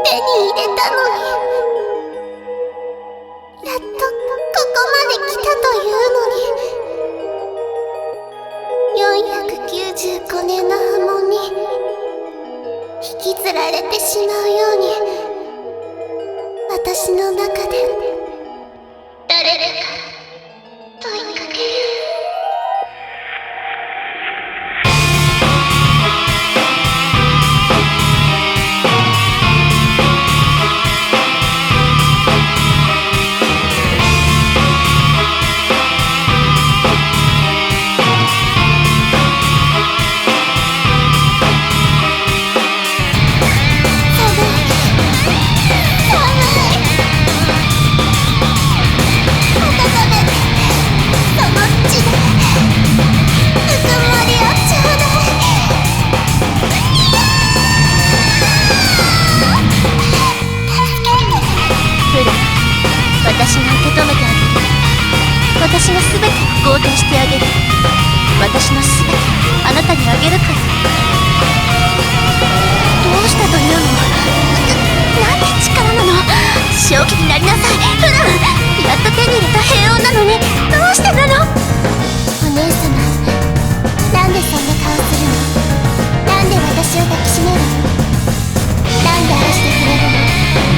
手に入れたのに、やっとここまで来たというのに、495年の波紋に引きずられてしまうように、私の中で誰か問いかける。私が受け止めてあげる。私が全てを肯定してあげる。私の全てをあなたにあげるから。どうしたというの？なんて力なの？正気になりなさい。やっと手に入れた平穏なのに、どうしてなの？お姉様、なんでそんな顔するの？なんで私を抱きしめるの？なんで愛してくれるの？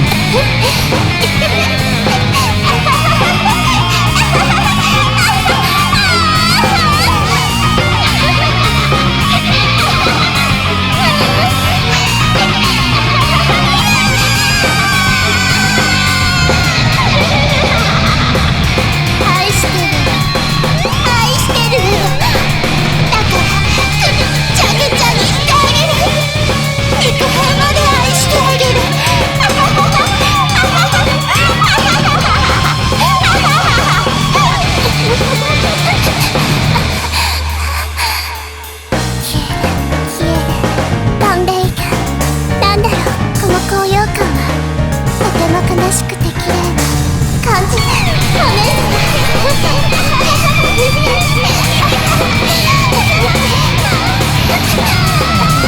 悲しくて綺麗な感じ。お姉様